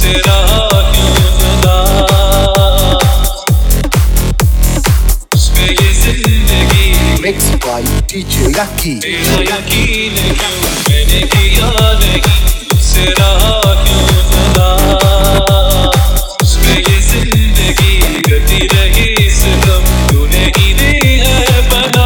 Mixed by DJ Lucky. तेरा यकीन क्यों मैंने किया नहीं, मुझसे रहा क्यों जुदा, उसमें ये जिंदगी कटी रही सितम तूने ही दी है बना।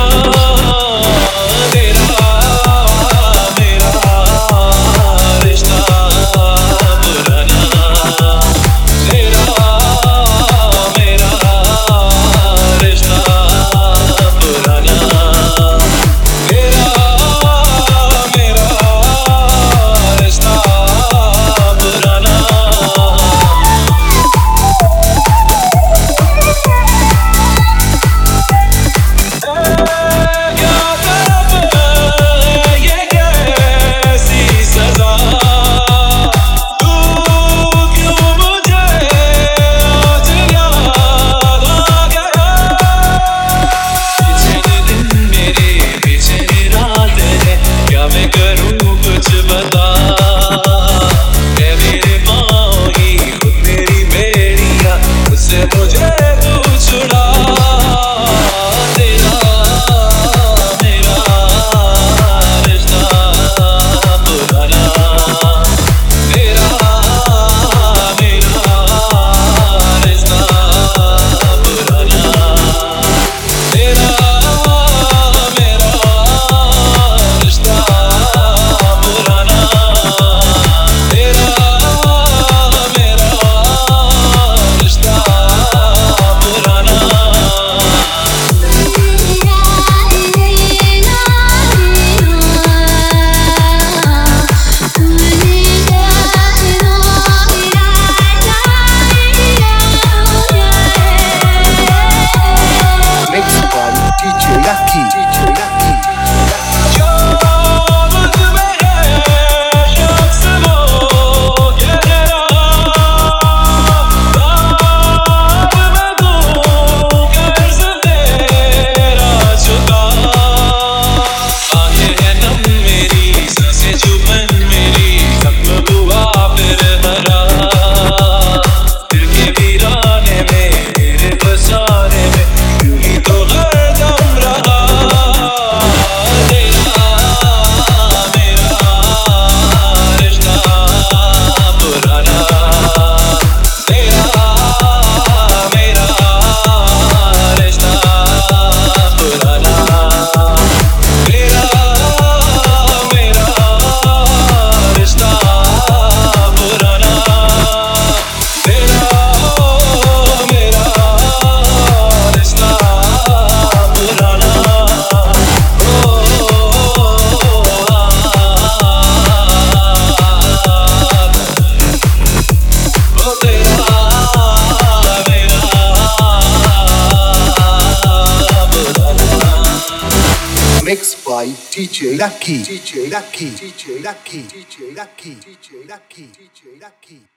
तेरा मेरा रिश्ता पुराना, तेरा मेरा रिश्ता पुराना, तेरा मेरा रिश्ता पुराना। क्या तलब है ये कैसी सजा, तू क्यों मुझे आज याद आ गया। बेचैन दिन मेरे बेचैन रात है, क्या मैं करूं कुछ बता। है मेरे पाँव ही खुद मेरी बेड़ियाँ, उससे मुझे तू छुड़ा। तेरा मेरा रिश्ता पुराना, तेरा मेरा रिश्ता पुराना, तेरा मेरा रिश्ता पुराना, तेरा मेरा रिश्ता पुराना। Mixed by DJ Lucky. DJ Lucky. जो मुझ में है शख्स वो गहरा, ख्वाब में दूं कर्ज तेरा चुका। आंखें हैं नम मेरी, सांसें चुभन मेरी, जख्म हुआ फिर हरा। दिल के वीराने में तेरे बसाने में यूं ही तो हरदम रहा। तेरा मेरा रिश्ता पुराना, तेरा मेरा रिश्ता पुराना, तेरा मेरा रिश्ता पुराना, तेरा मेरा रिश्ता पुराना। ओ तेरा मेरा पुराना। Mixed by DJ Lucky. DJ Lucky. DJ Lucky. DJ Lucky. DJ Lucky. DJ Lucky.